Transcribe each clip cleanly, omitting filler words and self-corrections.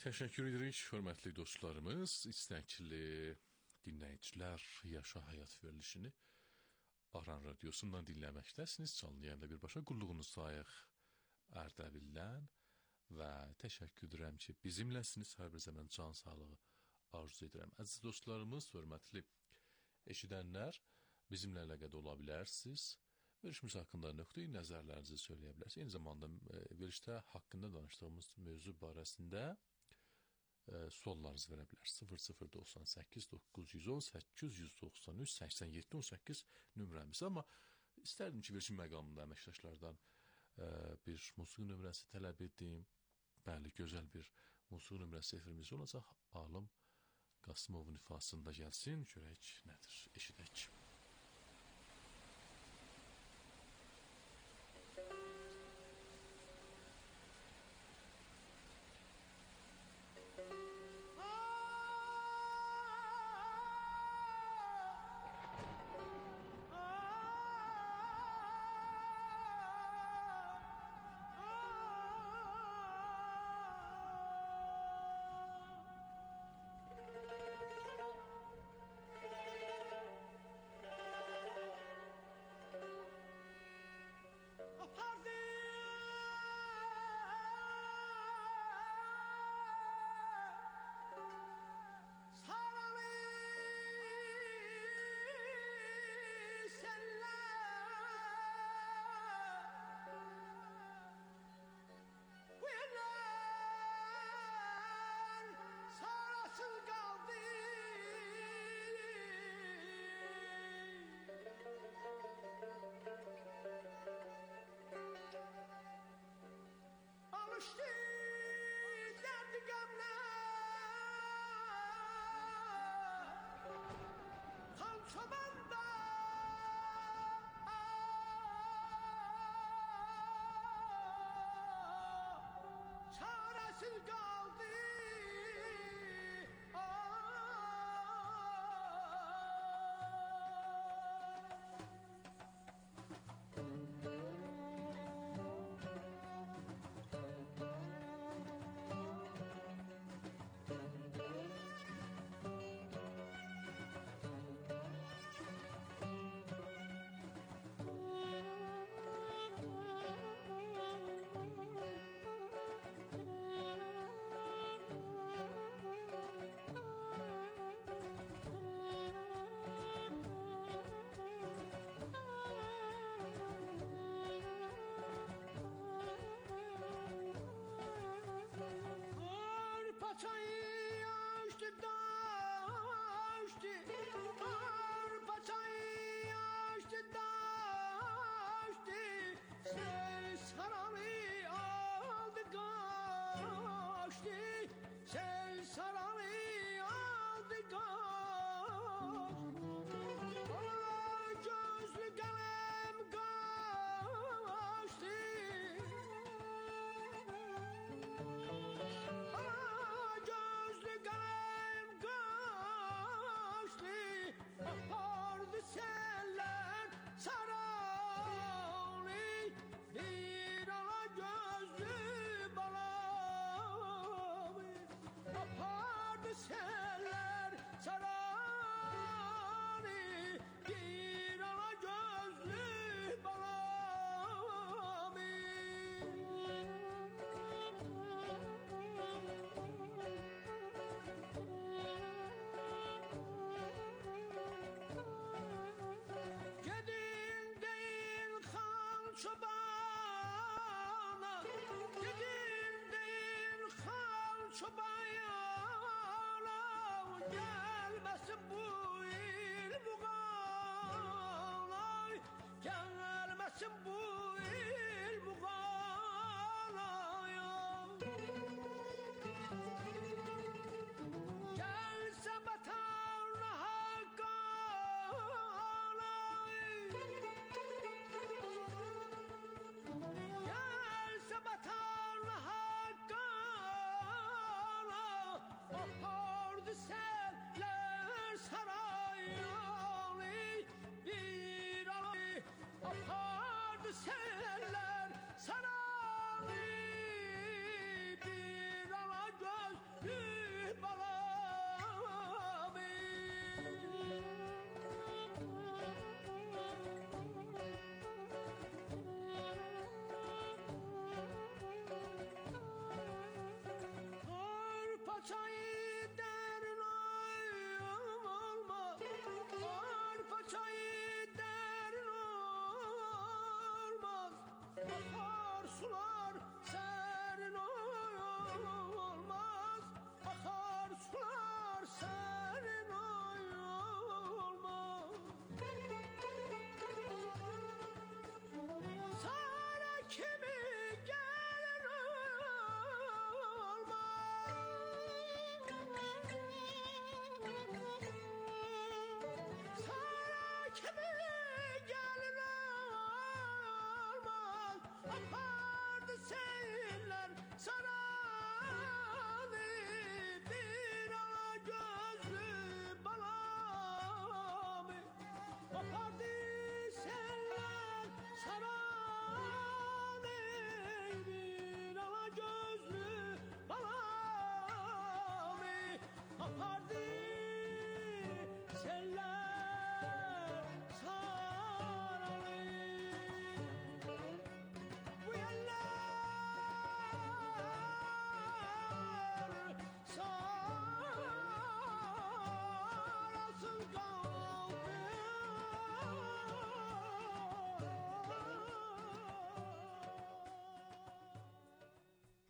Teşekkür edirik, hörmətli dostlarımız, istəkli dinləyicilər, Yaşa Həyat verilişini Aran Radyosu'ndan dinləməkdəsiniz. Canlı yayında birbaşa qulluğunuz sayıq Ərdəbildən və təşəkkür edirəm ki, bizimləsiniz. Hər bir zaman can sağlığı arzu edirəm. Əziz dostlarımız, hörmətli eşidənlər, bizimlə əlaqədə ola bilərsiniz. Verişimiz haqqında nöqteyi nəzərlərinizi söyləyə bilərsiniz. Eyni zamanda verişdə haqqında danışdığımız mövzu barəsində suallarınızı verə bilərsiniz. 0098 910 893 87 18 nömrəmiz. Amma istərdim ki, verişin məqamında əməkdaşlardan bir musiqi nömrəsi tələb etdim. Bəli, gözəl bir musiqi nömrəsi efirimiz olacaq. Alım Qasımovun ifasında gəlsin. Görək nədir, eşidək.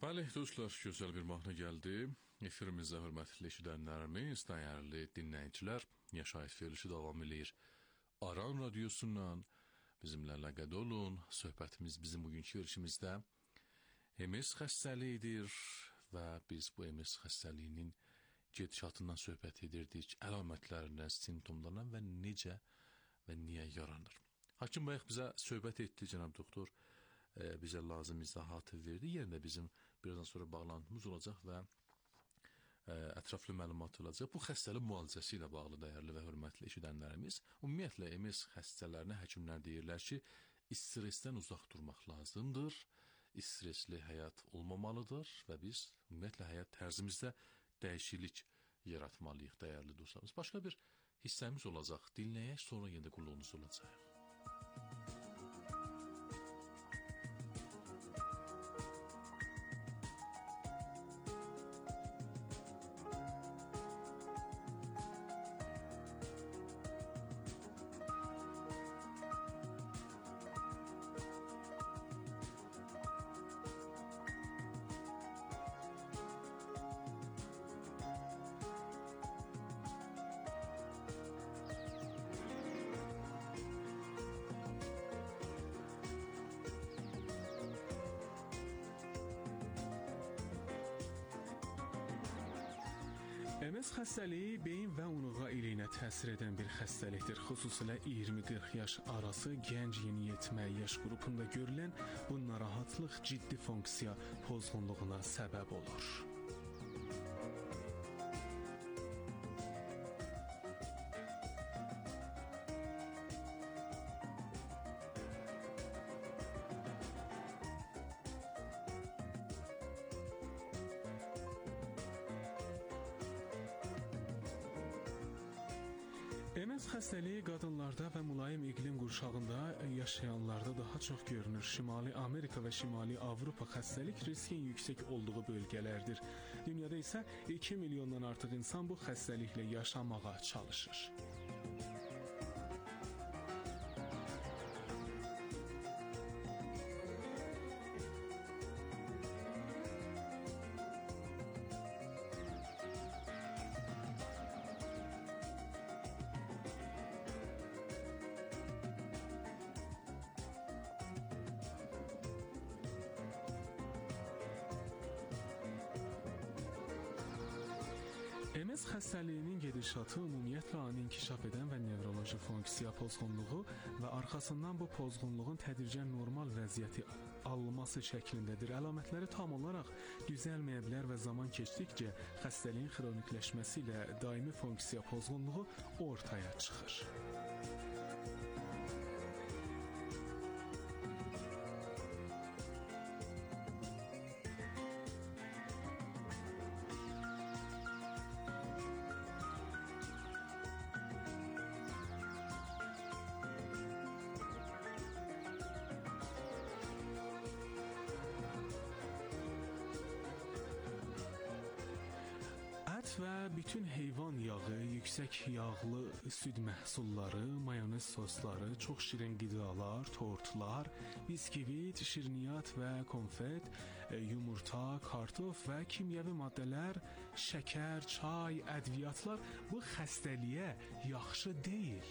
Bəli, dostlar, gözəl bir mahnı gəldi. Efirimizdə hörmətli eşidənlərimiz, dəyərli dinləyicilər, yaşayış verilişi davam edir. Aran radiosundan bizimlə əlaqədə olun. Söhbətimiz bizim bugünkü verilişimizdə MS xəstəliyidir və biz bu MS xəstəliyinin gedişatından söhbət edirdik, əlamətlərindən, simptomlarından və necə və niyə yaranır. Hakim bayaq bizə söhbət etdi, cənab doktor, bizə lazım izahatı verdi. Yerində bizim birazdan sonra bağlantımız olacaq və ətraflı məlumat olacaq. Bu xəstəlik müalicəsi ilə bağlı dəyərli və hörmətli eşidənlərimiz. Ümumiyyətlə, MS xəstələrinə həkimlər deyirlər ki, stressdən uzaq durmaq lazımdır, stressli həyat olmamalıdır və biz ümumiyyətlə həyat tərzimizdə dəyişiklik yaratmalıyıq, dəyərli dostlarımız. Başqa bir hissəmiz olacaq. Dinləyək, sonra yenə də qulluğunuz olacaq. MS xəstəliyi beyin və onurğa iliyinə təsir edən bir xəstəlikdir. Xüsusilə 20-40 yaş arası gənc yeniyetmə yaş qrupunda görülən bu narahatlıq ciddi funksiya pozğunluğuna səbəb olur. MS xəstəliyi qadınlarda və mülayim iqlim qurşağında yaşayanlarda daha çox görünür. Şimali Amerika və Şimali Avropa xəstəlik riskin yüksək olduğu bölgələrdir. Dünyada isə 2 milyondan artıq insan bu xəstəliklə yaşamağa çalışır. MS xəstəliyinin gedişatı ümumiyyətlə ani inkişaf edən və nevroloji funksiya pozğunluğu və arxasından bu pozğunluğun tədricən normal vəziyyəti alınması şəklindədir. Əlamətləri tam olaraq düzəlməyə bilər və zaman keçdikcə xəstəliyin xronikləşməsi ilə daimi funksiya pozğunluğu ortaya çıxır. Ət və bütün heyvan yağı, yüksək yağlı süd məhsulları, mayonez sosları, çox şirin qidalar, tortlar, biskvit, şirniyyat və konfet, yumurta, kartof və kimyəvi maddələr, şəkər, çay, ədviyyatlar bu xəstəliyə yaxşı deyil.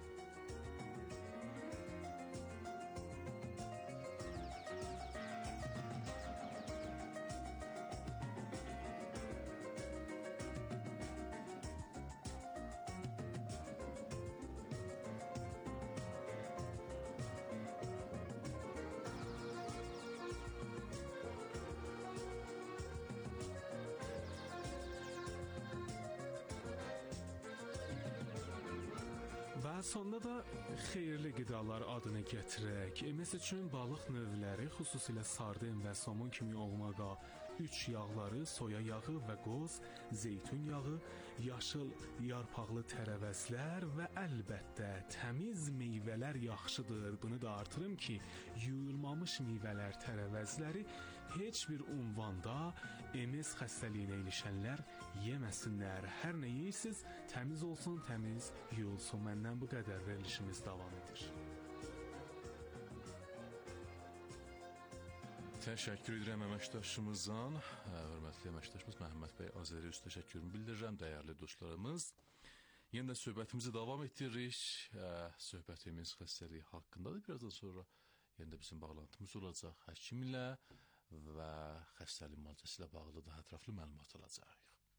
Və sonda da xeyirli qidalar adını gətirək. MS üçün balıq növləri, xüsusilə sardin və somon kimi omega 3 yağları, soya yağı və qoz, zeytun yağı, yaşıl yarpaqlı tərəvəzlər və əlbəttə təmiz meyvələr yaxşıdır. Bunu da artırım ki, yuyulmamış meyvələr, tərəvəzləri heç bir ünvanda MS xəstəliyinə ilişənlər yeməsinlər. Hər nə yeyirsiniz, təmiz olsun, təmiz yuyulsun. Məndən bu qədər, verilişimiz davam edir. Təşəkkür edirəm əməkdaşımızdan. Hörmətli əməkdaşımız Məhəmməd bəy Azəri üst təşəkkürümü bildirirəm, dəyərli dostlarımız. Yenə də söhbətimizi davam etdiririk. Söhbətimiz xəstəlik haqqındadır. Birazdan sonra yenə də bizim bağlantımız olacaq həkim ilə və xəstəlik müalicəsi ilə bağlı daha ətraflı məlumat alacağıq.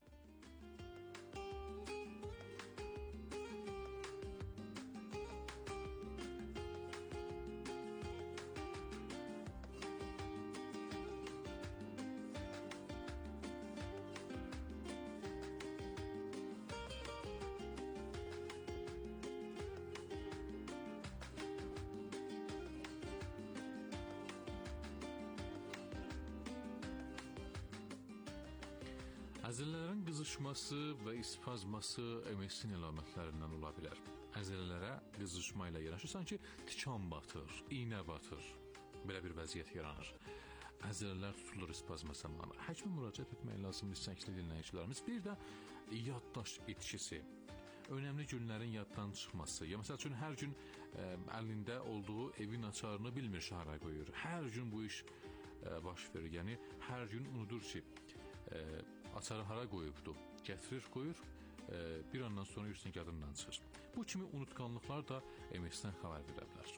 Əzələlərin qızışması və ispazması MS-in əlamətlərindən ola bilər. Əzələlərə qızışma ilə yanaşı sanki tikan batır, iynə batır. Belə bir vəziyyət yaranır. Əzələlər tutulur ispazma zamanı. Həkimə müraciət etmək lazımdır istəkli dinləyicilərimiz. Bir də yaddaş itkisi. Önəmli günlərin yaddan çıxması. Ya məsəl üçün hər gün əlində olduğu evin açarını bilmir hara qoyur. Hər gün bu iş baş verir. Yəni hər gün unudur ki, açarı hara qoyubdu, gətirir, qoyur, bir andan sonra yürüsün yadından çıxır. Bu kimi unutqanlıqlar da MS-dən xəbər verə bilər.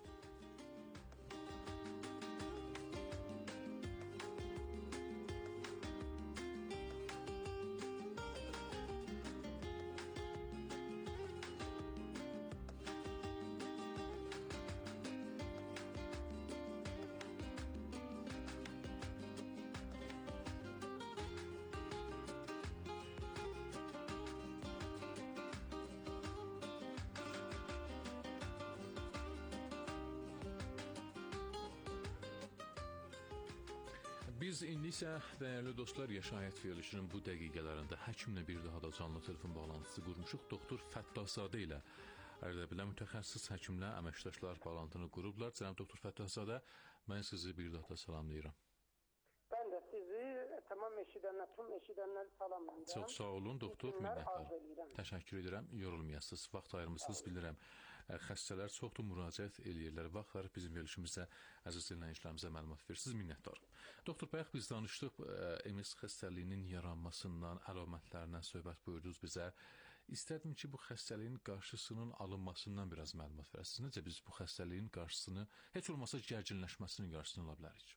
Biz indi isə, dəyərli dostlar, yaşayət verilişinin bu dəqiqələrində həkimlə bir daha da canlı telefon bağlantısı qurmuşuq. Doktor Fəttahzadə ilə Ərdəbildə mütəxəssis həkimlə əməkdaşlar bağlantını qurublar. Cənab doktor Fəttahzadə, mən sizi bir daha da salamlayıram. Mən də sizi tamam tüm eşidənləri salamlayıram. Çox sağ olun, doktor, minnətdarım. Təşəkkür edirəm, yorulmayasınız, vaxt ayırmışsınız, bilirəm. Xəstələr çoxdur, müraciət eləyirlər. Vaxt var, bizim verilişimizdə əziz dinləyicilərimizə məlumat verirsiniz, minnətdarım. Doktor, bayaq biz danışdıq MS xəstəliyinin yaranmasından, əlamətlərindən söhbət buyurdunuz bizə. İstərdim ki, bu xəstəliyin qarşısının alınmasından biraz məlumat verəsiniz. Necə biz bu xəstəliyin qarşısını, heç olmasa gərginləşməsinin qarşısını ala bilərik?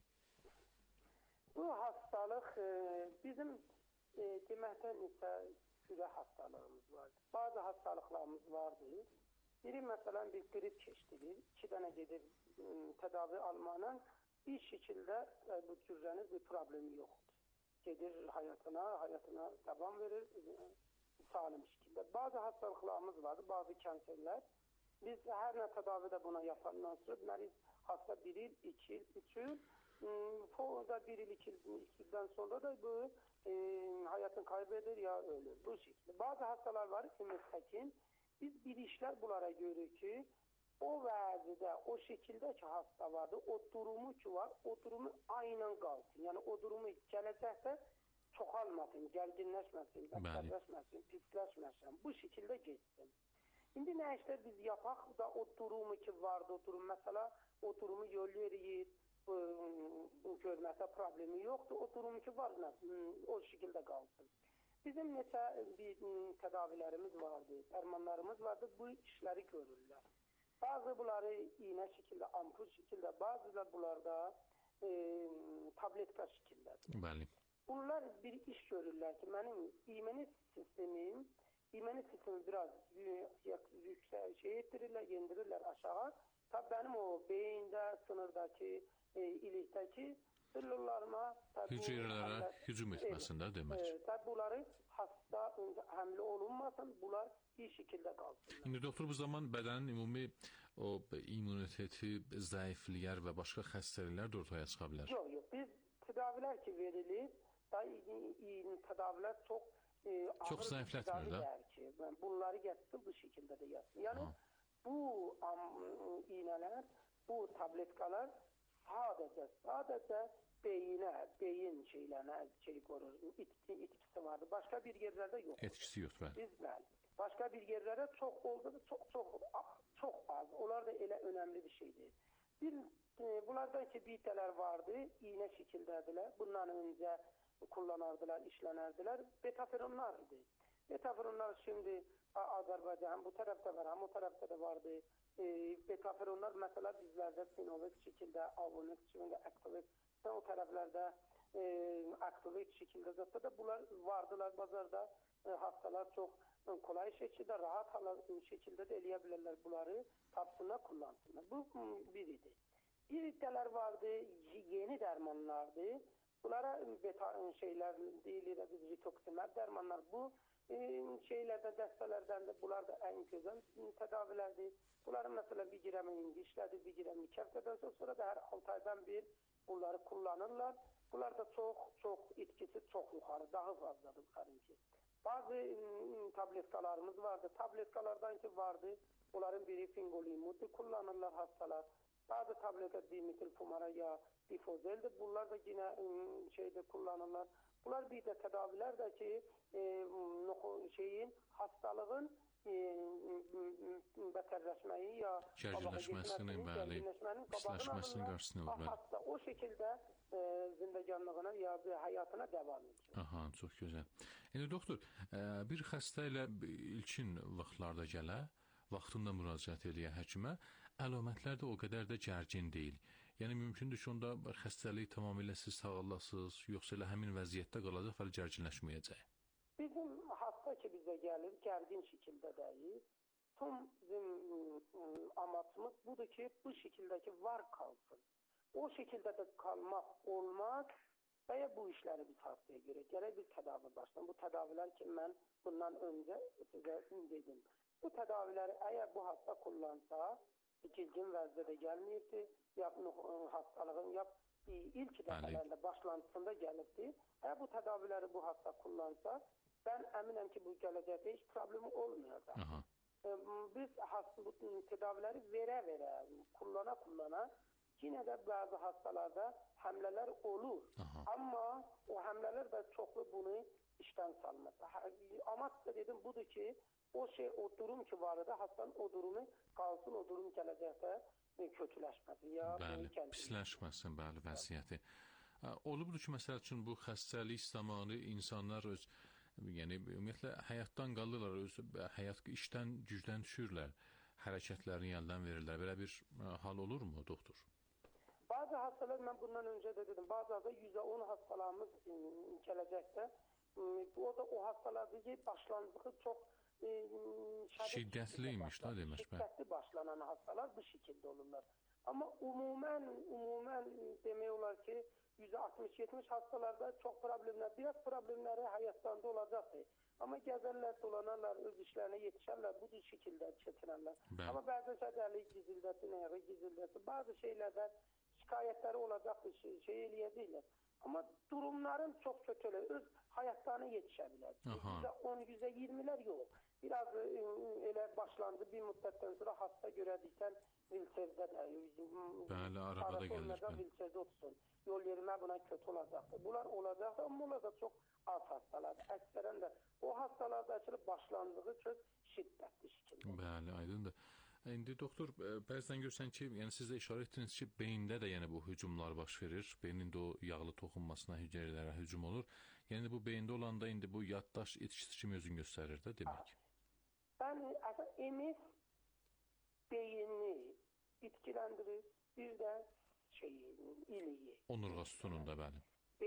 Bu hastalıq bizim deməkdə neçə türə hastalığımız vardır. Bazı hastalıqlarımız vardır. Biri məsələn bir qrip keçdirir, 2 dənə gedir tədavi almanın bir şəkildə bu cürrənin bir problemi yoxdur. Gedir həyatına davam verir salim şəkildə. Bazı hastalıqlarımız vardır, bazı kanserlər. Biz hər nə tədavidə buna yapandan sonra məriz hasta 1 il, 2 il, 3 il, da 1 il, 2 ildən sonra da bu həyatını kaybeder ya ölür. Bu şəkildə. Bazı hastalar var, MS-həkim. Biz bilişlər bunlara görürük ki, o vəzidə, o şəkildə ki, hasta vardır, o durumu ki var, o durumu aynen qalsın. Yəni, o durumu gələcəkdə çoxalmasın, gərginləşməsin, bəstələşməsin, pisləşməsin, bu şəkildə geçsin. İndi nə işlər biz yapaq da o durumu ki vardı, o durum, məsələ, o durumu yol yeriyir, görməkdə problemi yoxdur, o durumu ki var, o şəkildə qalsın. Bizim neçə bir tədavilərimiz vardır, dərmanlarımız vardır, bu işləri görürlər. Bazı bunları iynə şəkildə, ampul şəkildə, bazılar bunlarda tabletka şəkildədir. Bəli. Bunlar bir iş görürlər ki, mənim immuni sistemim biraz yüksək etdirirlər, yendirirlər aşağı. Tabi mənim o beyində, sınırdakı, ilikdəki sellullarıma hüceyrələrə hücum etməsində demək. Tabi bunları hasta həmlə olunmasın, bunlar bir şəkildə qalsın. İndi doktor, bu zaman bədənin ümumi o immuniteti zəifləyər və başqa xəstəliklər də ortaya çıxa bilər. Yox, biz tədavilər ki verilir, tədavilər çox zəiflətmir də. Bunları gətirsin, bu şəkildə də yatsın. Yəni bu iynələr, bu tabletkalar sadəcə beyin şeylərinə qorur, itkisi vardır. Başqa bir yerlərdə yox. Etkisi yox, bəli. Başqa bir yerlərdə çox oldu da çox az. Onlar da elə önəmli bir şeydir. Bir Bunlardan ki bitələr vardı, iğne şekildədirlər. Bundan öncə kullanardılar, işlənərdiler. Betaferonlar idi. Betaferonlar şimdi Azərbaycan bu tərəfdə var, bu tərəfdə də vardı. Betaferonlar mesela bizlərdə Sinovac şekildə, Avonex şekildə, Actovec, o tərəflərdə Actovec şekildə zaten da bunlar vardılar bazarda. Hastalar çok kolay şekilde, rahat şekilde de eləyə bilərlər bunları, tapsınlar, kullansınlar. Bu biridir. Bir iddialar vardı, yeni dermanlardı. Bunlara şeyler deyilir, biz rituximab dermanlar. Bu şeylərdə, dəstələrdən də bunlar da en güzel tedavilerdi. Bunların mesela bir girəmi indi işlədi, bir girəmi 2 həftədən sonra da her 6 aydan bir bunları kullanırlar. Bunlar da çok etkisi çok yukarı, daha fazladır bunlarınki. Bazı tabletkalarımız vardı. Tabletkalardan ki vardı. Bunların biri fingolimudi kullanırlar hastalar. Bazı tabletler dimetil fumara ya difozeldir. Bunlar da yine şeyde kullanırlar. Bunlar bir de tedaviler de ki hastalığın beterleşmeyi ya gerginleşmesinin bəli, pisləşməsinin qarşısını alır. Hasta o şekilde zindeganlığına ya hayatına devam ediyor. Aha, çox gözəl. Yəni doktor, bir xəstə ilə ilkin vaxtlarda gələ, vaxtında müraciət eləyə həkimə, əlamətlər də o qədər də gərgin deyil. Yəni mümkündür ki, onda xəstəlik tamamilə siz sağalasınız, yoxsa elə həmin vəziyyətdə qalacaq və gərginləşməyəcək. Bizim hasta ki bizə gəlir, gərgin şəkildə deyil. Tüm bizim amacımız budur ki, bu şəkildəki var qalsın. O şəkildə də qalmaq olmaz və bu işləri biz hastaya görə gərək bir tədavi başlayalım. Bu tədavilər ki, mən bundan öncə sizə dedim. Bu tədaviləri əgər bu hasta kullansa, gilgin vəzdə də gəlməyibdi, hastalığın ilk dəfələrdə başlantısında gəlibdi. Əgər bu tədaviləri bu hasta kullansa, ben əminəm ki, bu gələcəkdə heç problemi olmayacaq. Biz bu tedaviləri verə, kullana, yine de bazı hastalarda həmlələr olur. Amma o həmlələr də çoxlu bunu işdən salmaz. Amaç da dedim budur ki, o durum ki var idi, hastanın o durumu qalsın, o durum gələcəkdə kötüləşməsin. Bəli, pisləşməsin, bəli, vəziyyəti. Olubdur ki, məsəl üçün bu xəstəlik zamanı insanlar yəni ümumiyyətlə həyatdan qalırlar, həyat işdən gücdən düşürlər, hərəkətlərini yəldən verirlər. Belə bir hal olurmu, doktor? Bazı hastalar, mən bundan öncə də dedim, bazı da %10 hastalarımız gələcəkdə, o da o hastalardır ki, başlandığı çox şiddətliymiş da demək. Şiddətli başlanan hastalar bu şekildə olurlar. Amma ümumən demək olar ki, %60-70 hastalarda çox problemlər, biraz problemləri həyatlarında olacaqdır. Amma gəzərlər, dolanarlar, öz işlərinə yetişərlər, bu şekildə çətinərlər. Amma bəzən sədərlik gizildəsi, nəyə gizildəsi, bazı şeylərdən şikayətləri olacaqdır, şey eləyəcəklər. Amma durumların çox kötülü, öz həyatlarına yetişə bilər. %10, %20'lər yox. Biraz elə başlandı, bir müddətdən sonra hasta görədikdən vilçerdə də, bəli, arabada gəlir. Vilçerdə otursun. Yol yerimə buna kötü olacaqdır. Bunlar olacaqdır, amma bunlar da çox az hastalardır. Əksərən də o hastalarda açılıb başlandığı çox şiddətli şəkildə. Bəli, aydındır. İndi doktor, bəzən görsən ki, yəni siz də işarə etdiniz ki, beyində də yəni bu hücumlar baş verir. Beynin də o yağlı toxunmasına, hüceyrələrə hücum olur. Yəni bu beyində olanda indi bu yaddaş etkisi kimi özünü göstərir də demək. Yəni MS beyni itkiləndirir, bir də iliyi. Onurğa sütununda, bəli.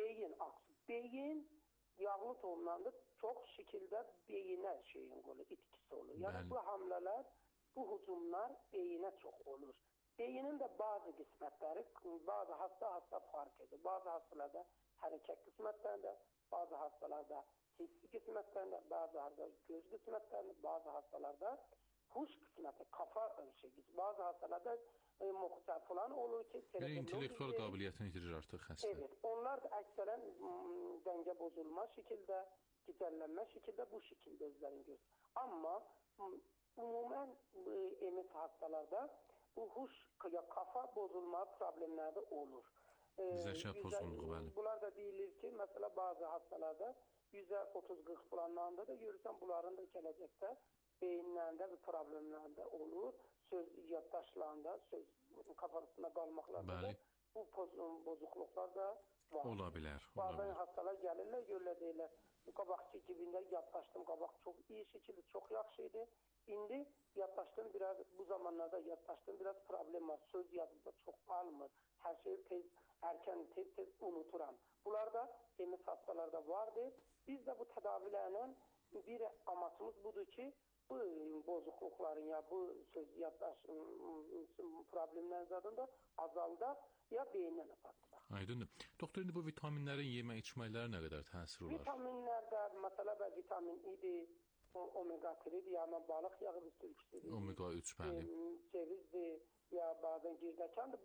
Beyin yağlı toxumlandı, çox şəkildə beyinə itkisi olur. Yəni bu hamlələr, bu hücumlar beyinə çox olur. Beyinin də bazı qismətləri, bazı hasta fark edir. Bazı hastalarda hərəkət qismətlərində, bazı hastalarda hissi qismətlərində, bazı hastalarda göz qismətlərində, bazı hastalarda huş qisməti, kafa ölçüsü, bazı hastalarda muxtar falan olur ki, intellektual qabiliyyətini itirir artıq xəstə. Evet, onlar da əksərən dəngə bozulma şəkildə, gizərlənmə şəkildə bu şəkildə özlərini göstərir. Amma ümumən MS hastalarda bu huş ya kafa bozulma problemləri də olur. Zəka pozulluğu, bəli. Bunlar da deyilir ki, mesela bazı hastalarda %30-40 falanlarında da görürsən, bunların da gələcəkdə beyinlərində bir problemlərdə olur. Söz yaddaşlarında, söz kafasında qalmaqlarda da bu bozuqluqlar da var. Ola bilər. Bazen hastalar gəlirlər, görürlər, deyirlər, qabaqçı cibində yaddaşdım, qabaq çox iyi şəkildə, çox yaxşı idi. İndi yaddaşdım biraz, bu zamanlarda yaddaşdım biraz problem var. Söz yadımda çox almır. Hər şeyi tez unuturam. Bunlar da temiz hastalarda vardır. Biz də bu tədavilərlə bir amacımız budur ki, bu bozuqluqların ya bu söz yaddaş problemlərin zadında azaldaq ya beyindən apardıq. Aydındır. Doktor, indi bu vitaminlərin yeme içmələri nə qədər təsir olar? Vitaminlərdə məsələ vitamin İ'dir, omega 3'dir, yəni balıq yağı biz türküsüdür. Omega 3 bəli. Cevizdir ya bazen girdəkandır.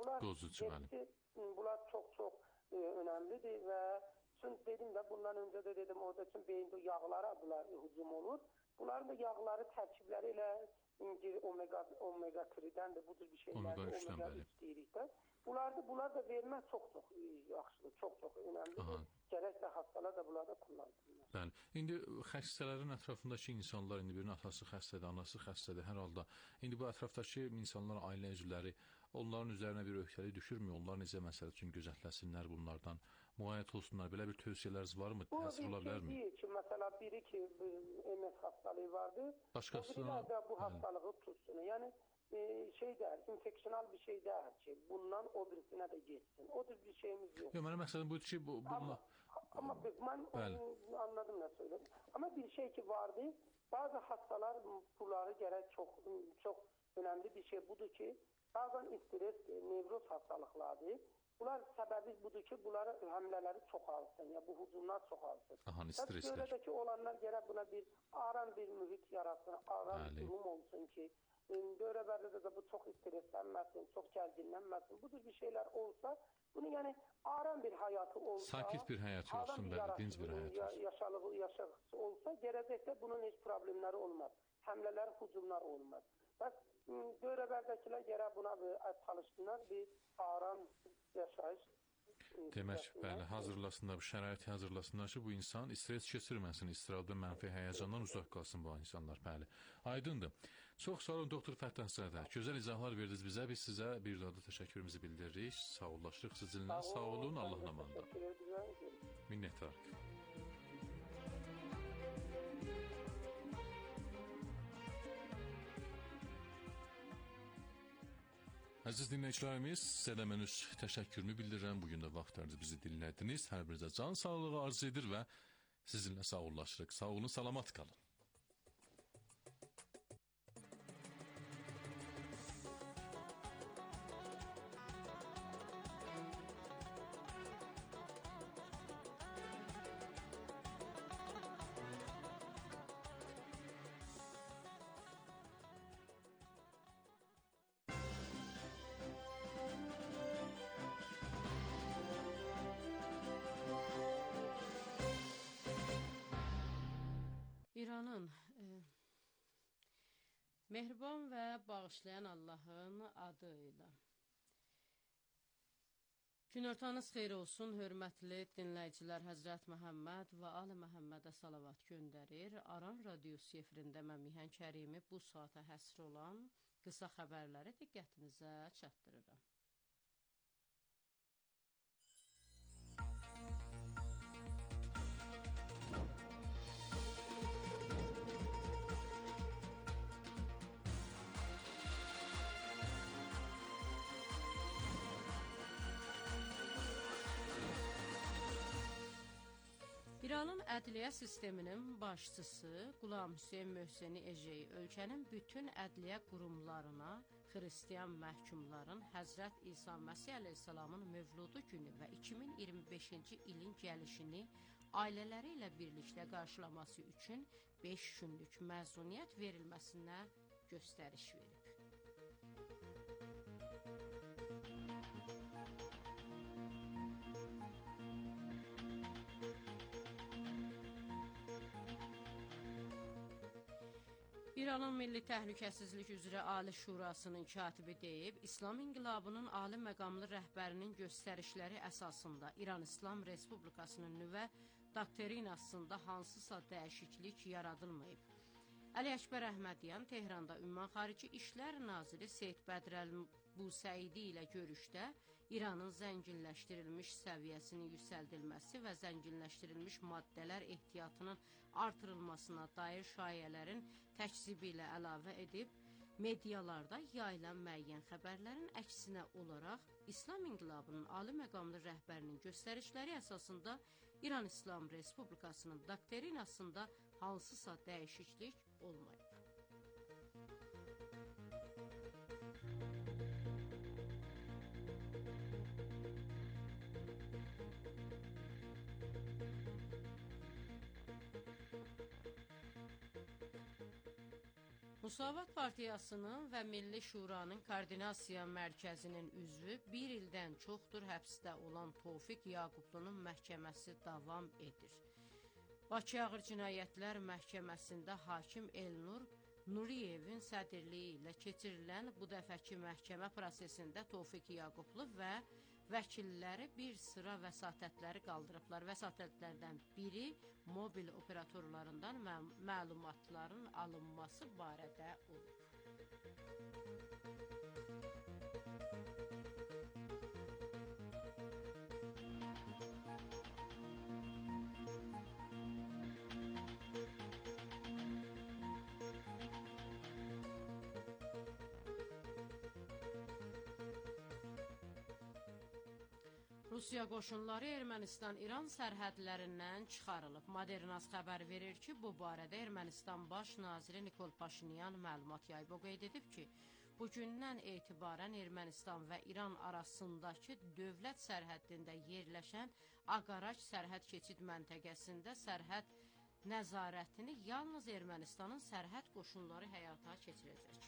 Bunlar çox önemlidir və dedim də bundan öncə də dedim orada üçün beyində yağlara bunlar hücum olur. Bunların da yağları tərkibləri ilə omega 3'dən də bu tür bir şeylərdir. Omega 3 deyirik də. Bunlar da vermək çox yaxşıdır, çox önəmlidir. Gərək də hastalar da bunları da kullansınlar. Bəli. İndi xəstələrin ətrafındakı insanlar, indi birinin atası xəstədir, anası xəstədir, hər halda. İndi bu ətrafdakı insanlar, ailə üzvləri, onların üzərinə bir öhdəlik düşürmü? Onlar necə məsələ üçün gözətləsinlər bunlardan, müayət olsunlar? Belə bir tövsiyələriniz varmı? Təsir ola bilərmi? Bu bir şey deyil ki, mesela biri ki MS hastalığı vardır, başqasına da bu hastalığı tutsun. Yəni şey deyər, infeksiyonal bir şey deyər ki, bundan o birisinə də geçsin. O tür bir şeyimiz yox. Yox, mənim məqsədim budur ki, Ama ben anladım ne söyledim. Ama bir şey ki vardı, bazı hastalar bunları gerek çok önemli bir şey budur ki, bazen stres, nevroz hastalıklardır. Bunlar səbəbi budur ki, bunların həmlələri çoxalsın, ya bu hücumlar çoxalsın. Böylədəki olanlar gərək buna bir aram bir mühit yaratsın, aram bir durum olsun ki, Dövrəbərdə də bu çox stresslənməsin, çox gərginlənməsin. Bu tür bir şeylər olsa, bunu yəni aram bir həyatı olsa, sakit bir həyat olsun, dinc bir həyat olsun. Yaşaması olsa, gələcəkdə bunun heç problemləri olmaz. Həmlələr, hücumlar olmaz. Bəs Dövrəbərdəkilər gərək buna çalışsınlar, bir aram yaşayış. Demək, bəli, hazırlasınlar, bu şəraiti hazırlasınlar ki, bu insan stres keçirməsin, istirabda mənfi həyəcandan uzaq qalsın bu insanlar, bəli. Aydındır. Çox sağ olun, doktor Fətəh Sədə. Gözəl izahlar verdiniz bizə, biz sizə bir daha da təşəkkürümüzü bildiririk, sağollaşırıq sizinlə, sağ olun, Allahın amanında. Minnətdarıq. Əziz dinləyicilərimiz, sizə də mən öz təşəkkürümü bildirirəm. Bugün də vaxtlarınızı bizi dinlədiniz. Hər birinizə can sağlığı arzu edir və sizinlə sağollaşırıq. Sağ olun, salamat qalın. İranın mehriban və bağışlayan Allahın adı ilə. Günortanız xeyir olsun, hörmətli dinləyicilər. Həzrət Məhəmməd və Ali Məhəmmədə salavat göndərir. Aran radiosu efirində mən Mihan Kərimi bu saata həsr olan qısa xəbərləri diqqətinizə çatdırıram. İranın ədliyyə sisteminin başçısı Qulam Hüseyn Möhseni Ejeyi ölkənin bütün ədliyyə qurumlarına xristiyan məhkumların Həzrət İsa Məsih əleyhissalamın mövludu günü və 2025-ci ilin gəlişini ailələri ilə birlikdə qarşılaması üçün 5 günlük məzuniyyət verilməsinə göstəriş verib. İranın Milli Təhlükəsizlik üzrə Ali Şurasının katibi deyib, İslam İnqilabının ali məqamlı rəhbərinin göstərişləri əsasında İran İslam Respublikasının nüvə doktrinasında hansısa dəyişiklik yaradılmayıb. Əli Əkbər Əhmədyan Tehranda Ümman Xarici İşlər Naziri Seyid Bədrəl Busəidi ilə görüşdə İranın zənginləşdirilmiş səviyyəsinin yüksəldilməsi və zənginləşdirilmiş maddələr ehtiyatının artırılmasına dair şayələrin təkzibi ilə əlavə edib, medialarda yayılan müəyyən xəbərlərin əksinə olaraq İslam İnqilabının ali məqamlı rəhbərinin göstərişləri əsasında İran İslam Respublikasının doktrinasında hansısa dəyişiklik olmayıb. Müsavat Partiyasının və Milli Şuranın Koordinasiya Mərkəzinin üzvü bir ildən çoxdur həbsdə olan Tofiq Yaqublunun məhkəməsi davam edir. Bakı Ağır Cinayətlər Məhkəməsində hakim Elnur Nuriyevin sədrliyi ilə keçirilən bu dəfəki məhkəmə prosesində Tofiq Yaqublu və vəkilləri bir sıra vəsatətləri qaldırıblar. Vəsatətlərdən biri mobil operatorlarından məlumatların alınması barədə olub. Rusiya qoşunları Ermənistan-İran sərhədlərindən çıxarılıb. Modernaz xəbər verir ki, bu barədə Ermənistan Baş Naziri Nikol Paşinyan məlumat yayıb. O qeyd edib ki, bugündən etibarən Ermənistan və İran arasındakı dövlət sərhəddində yerləşən Aqaraç sərhəd keçid məntəqəsində sərhəd nəzarətini yalnız Ermənistanın sərhəd qoşunları həyata keçirəcək.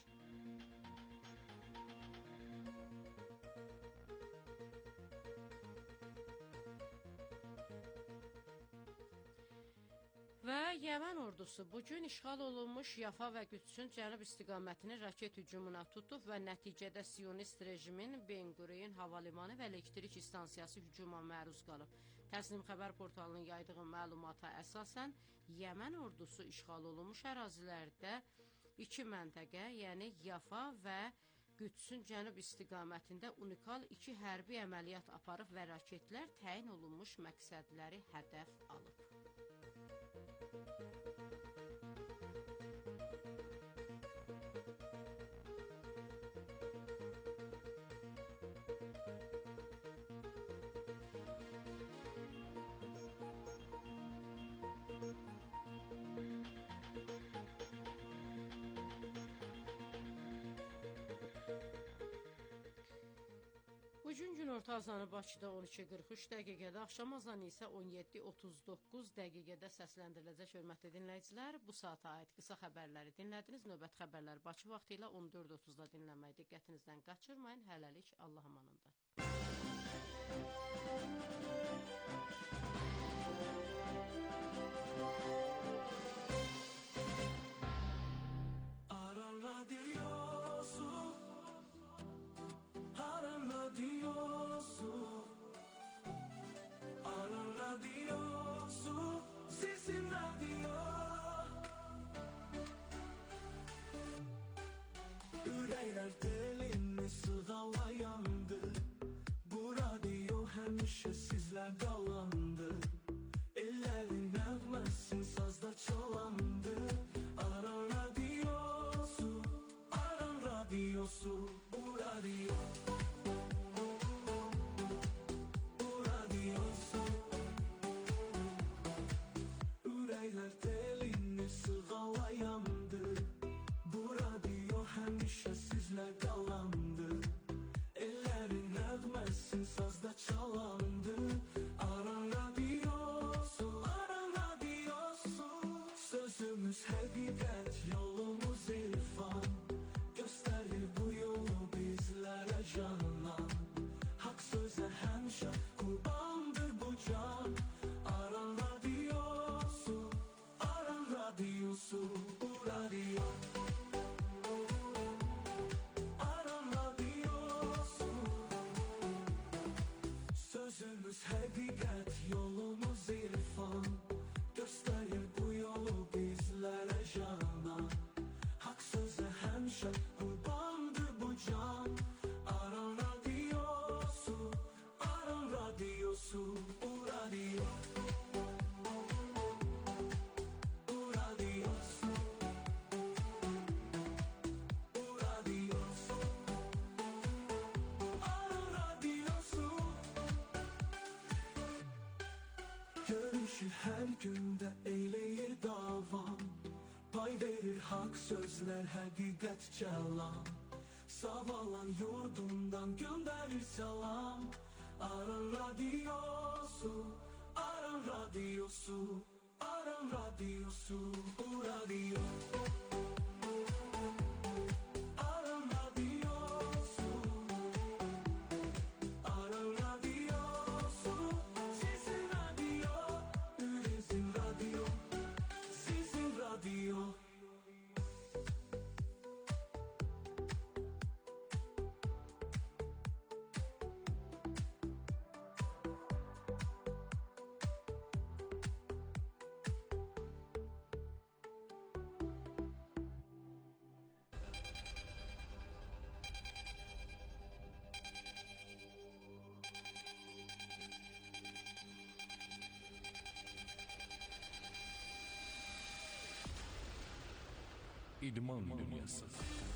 Və Yəmən ordusu bugün işğal olunmuş Yafa və Qüdsün cənub istiqamətini raket hücumuna tutub və nəticədə Siyonist rejimin Ben Qurion hava limanı və elektrik istansiyası hücuma məruz qalıb. Təsnim xəbər portalının yaydığı məlumata əsasən, Yəmən ordusu işğal olunmuş ərazilərdə iki məntəqə, yəni Yafa və Qüdsün cənub istiqamətində unikal iki hərbi əməliyyat aparıb və raketlər təyin olunmuş məqsədləri hədəf alıb. Bugün günorta azanı Bakıda 12:43 dəqiqədə, axşam azanı isə 17:39 dəqiqədə səsləndiriləcək. Hörmətli dinləyicilər, bu saata aid qısa xəbərləri dinlədiniz. Növbət xəbərləri Bakı vaxtı ilə 14:30-da dinləməyi diqqətinizdən qaçırmayın. Hələlik Allah amanında. Ürəklər dilini sığalayandı. Bu radio həmişə sizlərdə alandı. Ellərin nəğməsin sazda çalandı. Aran radiosu, Aran radiosu, bu radio. Bu radiosu. Ürəklər dilini sığalayandı. Bu radio həmişə sizlərdə alandı. Ellərin nəğməsin sazda çalandı. Aran radiosu, Aran radiosu. Sözümüz həqiqət, yolumuz irfan. Göstərir bu yolu bizlərə canan. Haqq sözə həmişə qurbandır bu can. Aran radiosu, Aran radiosu, bu radio. Sözümüz həqiqət, yolumuz irfan. Göstərir bu yolu bizlərə canan. həmişə qurbandır bu can. Aran radiosu, Aran radiosu, bu radio. Bu radiosu, bu radiosu, Aran radiosu. Görüşü hər gündə eyləyir davam. Pay verir hak sözler həqiqət cəlam. Savalan yurdundan göndərir salam. Aran radiosu, Aran radiosu, Aran radiosu, bu radio. Aran radiosu, Aran radiosu, sizin radio, bizim radio, sizin radio. İdman dünyası.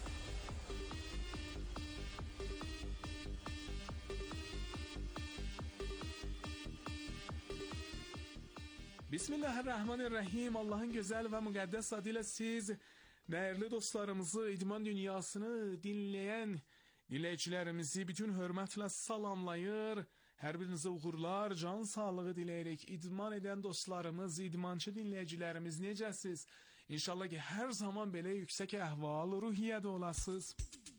Bismillahirrahmanirrahim. Allah'ın güzel ve mukaddes adıyla siz değerli dostlarımızı, idman dünyasını dinleyen dinleyicilerimizi bütün hürmetle salamlayır. Her birinize uğurlar, can sağlığı dileyerek idman eden dostlarımız, idmançı dinleyicilerimiz necəsiz? İnşallah ki her zaman belə yüksek əhval, ruhiyyədə olasınız.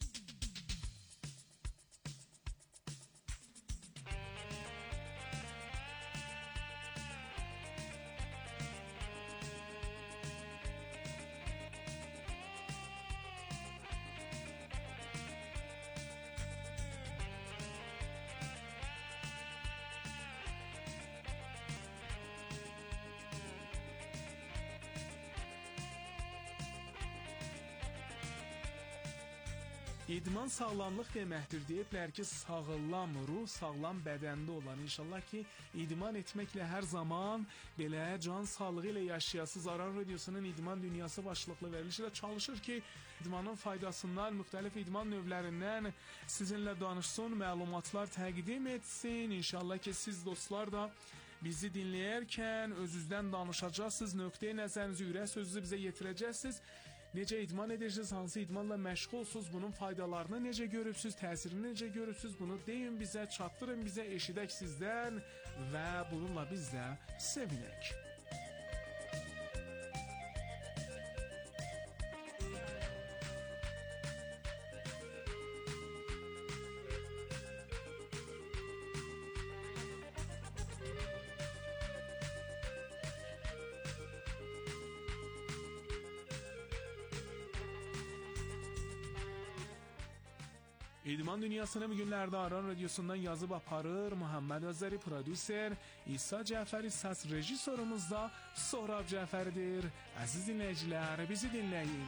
İdman sağlamlıq deməkdir deyiblər ki, sağlam ruh, sağlam bədəndə olan. İnşallah ki, idman etməklə hər zaman belə can sağlığı ilə yaşayasınız. Aran Radiosunun idman dünyası başlıqlı verilişi ilə çalışır ki, idmanın faydasından, müxtəlif idman növlərindən sizinlə danışsın, məlumatlar təqdim etsin. İnşallah ki, siz dostlar da bizi dinləyərkən özünüzdən danışacaqsınız, nöqteyi nəzərinizi, ürək sözünüzü bizə yetirəcəksiniz. Necə idman edirsiniz, hansı idmanla məşğulsuz, bunun faydalarını necə görürsünüz, təsirini necə görürsünüz, bunu deyin bizə, çatdırın bizə, eşidək sizdən və bununla biz də sevinək. İdman dünyasını bugünlerde Aran Radyosu'ndan yazıp aparır Muhammed Özeri prodüser, İsa Cəfəri səs rejissorumuz da Sohrab Cəfəridir. Əziz dinləyicilər, bizi dinləyin.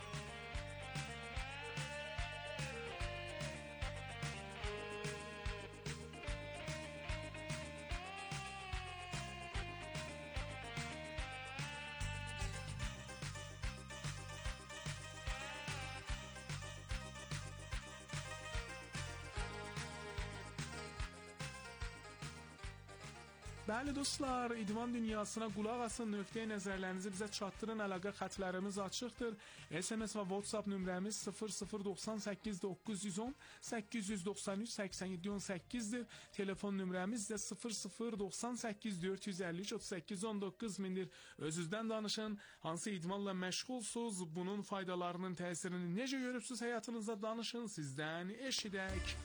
Bəli dostlar, idman dünyasına qulaq asın, nöqteyi nəzərlərinizi bizə çatdırın, əlaqə xətlərimiz açıqdır. SMS və WhatsApp nömrəmiz 0098 910 893 87 18-dir. Telefon nömrəmiz də 0098 453 38 19 mindir. Özünüzdən danışın, hansı idmanla məşğulsuz, bunun faydalarının təsirini necə görürsünüz həyatınızda danışın, sizdən eşidək.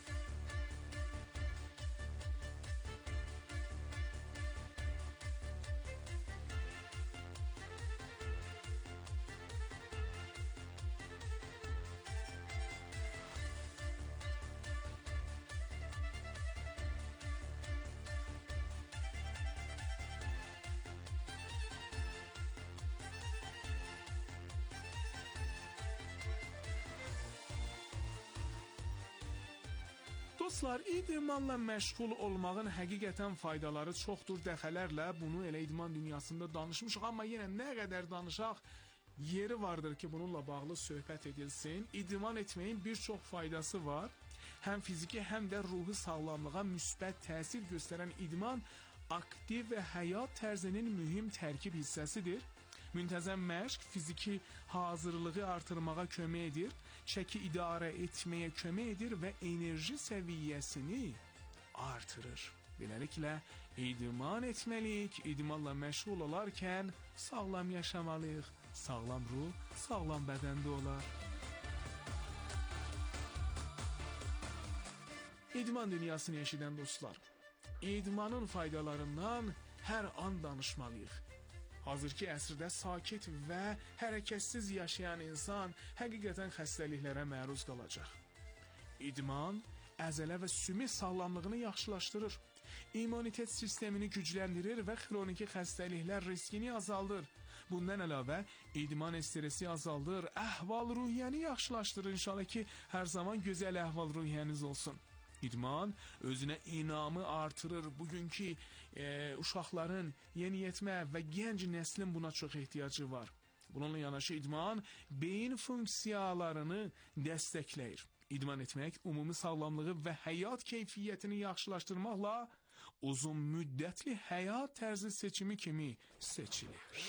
Dostlar, idmanla məşğul olmağın həqiqətən faydaları çoxdur. Dəfələrlə bunu elə idman dünyasında danışmışıq, amma yenə nə qədər danışaq, yeri vardır ki, bununla bağlı söhbət edilsin. İdman etməyin bir çox faydası var. Həm fiziki, həm də ruhi sağlamlığa müsbət təsir göstərən idman aktiv və həyat tərzinin mühüm tərkib hissəsidir. Müntəzəm məşq fiziki hazırlığı artırmağa kömək edir, çəki idarə etməyə kömək edir və enerji səviyyəsini artırır. Beləliklə, idman etməliyik, idmanla məşğul olarkən sağlam yaşamalıyıq, sağlam ruh, sağlam bədəndə olar. İdman dünyasını eşidən dostlar, idmanın faydalarından hər an danışmalıyıq. Hazırki əsrdə sakit və hərəkətsiz yaşayan insan həqiqətən xəstəliklərə məruz qalacaq. İdman əzələ və sümük sağlamlığını yaxşılaşdırır, immunitet sistemini gücləndirir və xroniki xəstəliklər riskini azaldır. Bundan əlavə, idman stresi azaldır, əhval-ruhiyyəni yaxşılaşdırır. İnşallah ki, hər zaman gözəl əhval-ruhiyyəniz olsun. İdman özünə inamı artırır. Bugünkü uşaqların, yeniyetmə və gənc nəslin buna çox ehtiyacı var. Bununla yanaşı idman beyin funksiyalarını dəstəkləyir. İdman etmək ümumi sağlamlığı və həyat keyfiyyətini yaxşılaşdırmaqla uzun müddətli həyat tərzi seçimi kimi seçilir.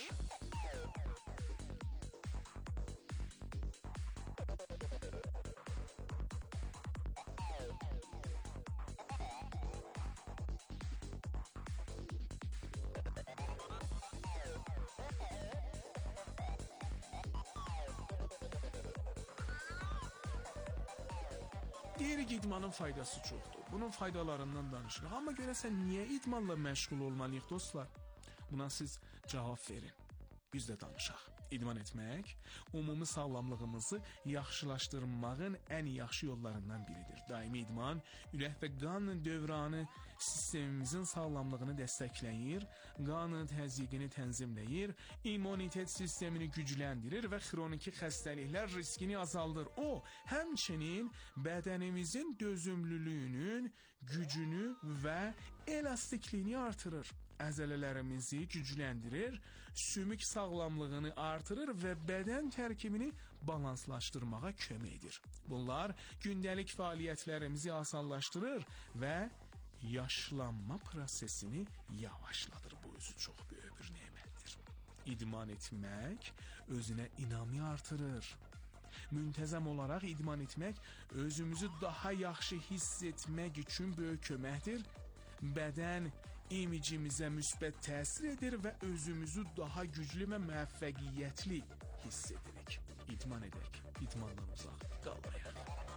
Deyirik idmanın faydası çoxdur. Bunun faydalarından danışırıq. Amma görəsən niyə idmanla məşğul olmalıyıq dostlar? Buna siz cavab verin. Biz də danışaq. İdman etmək ümumi sağlamlığımızı yaxşılaşdırmağın ən yaxşı yollarından biridir. Daimi idman ürək və qan dövranı sistemimizin sağlamlığını dəstəkləyir, qan təzyiqini tənzimləyir, immunitet sistemini gücləndirir və xroniki xəstəliklər riskini azaldır. O, həmçinin bədənimizin dözümlülüyünün gücünü və elastikliyini artırır. Əzələlərimizi gücləndirir, sümük sağlamlığını artırır və bədən tərkibini balanslaşdırmağa kömək edir. Bunlar gündəlik fəaliyyətlərimizi asanlaşdırır və yaşlanma prosesini yavaşladır. Bu özü çox böyük bir nemətdir. İdman etmək özünə inamı artırır. Müntəzəm olaraq idman etmək özümüzü daha yaxşı hiss etmək üçün böyük köməkdir. Bədən imicimizə müsbət təsir edir və özümüzü daha güclü və müvəffəqiyyətli hiss edirik. İdman edək, idmandan uzaq qalmayaq.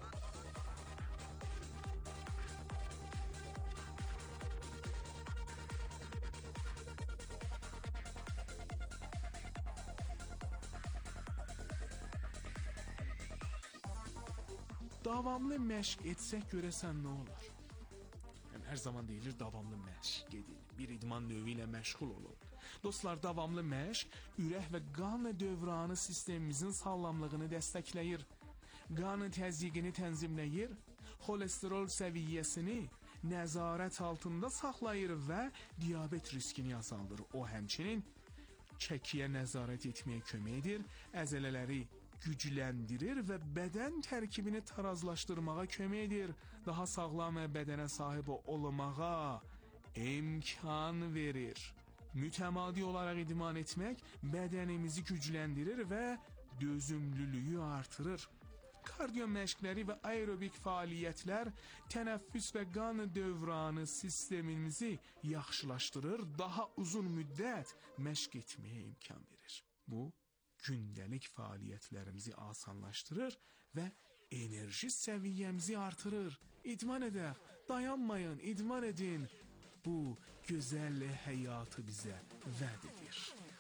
Davamlı məşq etsək görəsən nə olar? Hər zaman deyilir davamlı məşq edin. Bir idman növü ilə məşğul olun. Dostlar, davamlı məşq ürək və qan dövranı sistemimizin sağlamlığını dəstəkləyir. Qan təzyiqini tənzimləyir, xolesterol səviyyəsini nəzarət altında saxlayır və diabet riskini azaldır. O həmçinin çəkiyə nəzarət etməyə kömək edir, əzələləri gücləndirir və bədən tərkibini tarazlaşdırmağa kömək edir. Daha sağlam bədənə sahib olmağa imkan verir. Mütəmadi olaraq idman etmək bədənimizi gücləndirir və dözümlülüyü artırır. Kardiyo məşqləri və aerobik fəaliyyətlər tənəffüs və qan dövranı sistemimizi yaxşılaşdırır, daha uzun müddət məşq etməyə imkan verir. Bu gündəlik fəaliyyətlərimizi asanlaşdırır və enerji səviyyəmizi artırır. İdman edək, dayanmayın, idman edin. Bu gözəl həyatı bizə vəd edir.